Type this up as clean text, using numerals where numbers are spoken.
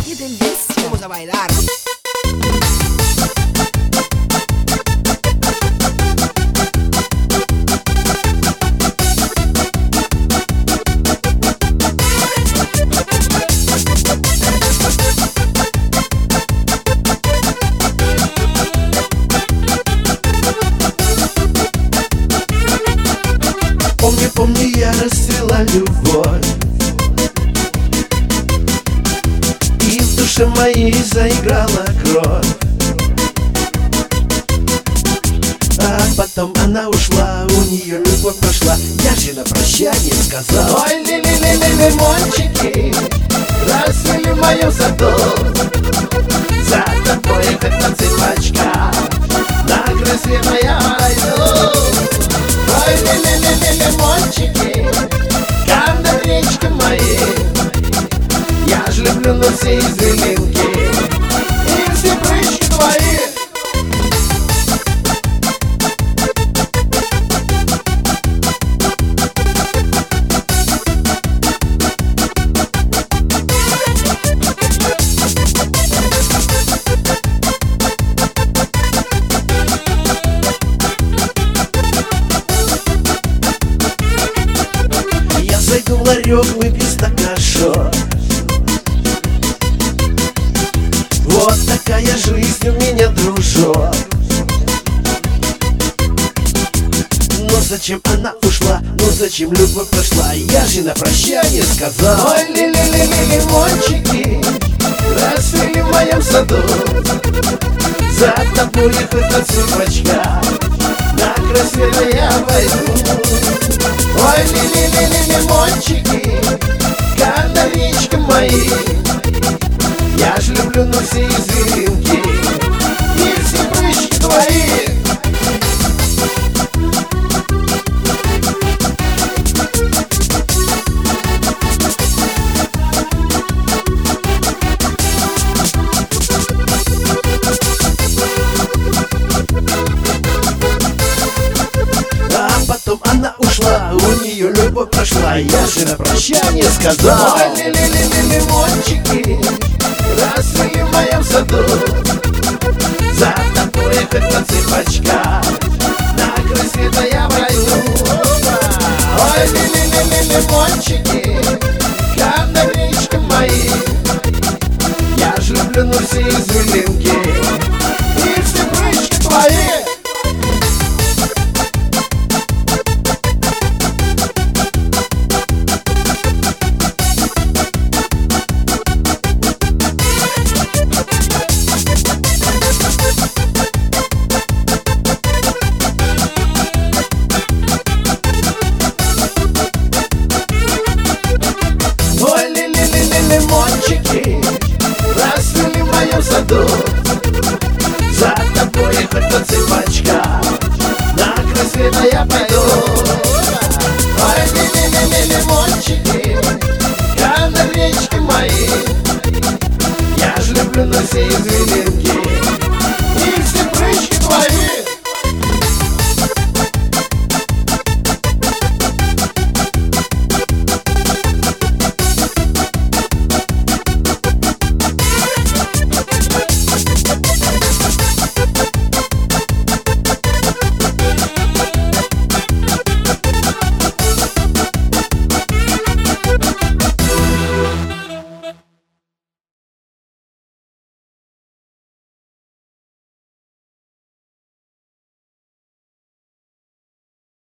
¡Qué delicia! Vamos a bailar. Помни, помни, я расцвела любовь, и в душе моей заиграла кровь. А потом она ушла, у нее любовь прошла. Я же на прощание сказал: ой, ли-ли-ли-ли, лимончики расцвели в моем саду. За тобой хоть на цепочках, на край света я пойду. Ой, ли-ли-ли-ли, лимончики, как над речкой моей. Я ж люблю на все извилинки и все прыщи твои. Зайду в ларек, выпью стакан шот. Вот такая жизнь у меня, дружок. Но зачем она ушла? Ну зачем любовь прошла? Я же на прощание сказал: ой, ли-ли-ли-ли, лимончики расцвели в моем саду. За тобой хоть на цыпочках, на край света я пойду. Ой, ли-ли-ли-ли, лимончики, как на речке моей. Я ж люблю на все извилинки и все прыщи твои. Потом она ушла, у нее любовь прошла. Я же на прощание сказал: ой, ли-ли-ли-ли, лимончики расцвели в моем саду. За тобой хоть на цепочках, на край света я пойду. Ой, ли-ли-ли-ли, лимончики, как на речке моей. Я ж люблю на все извилинки и все прыщи твои. Лимончики расцвели в моем саду. За тобой хоть на цепочках, на край света я пойду. Ой, ли-ли-ли-ли, лимончики, как на речке моей. Я ж люблю на все извилинки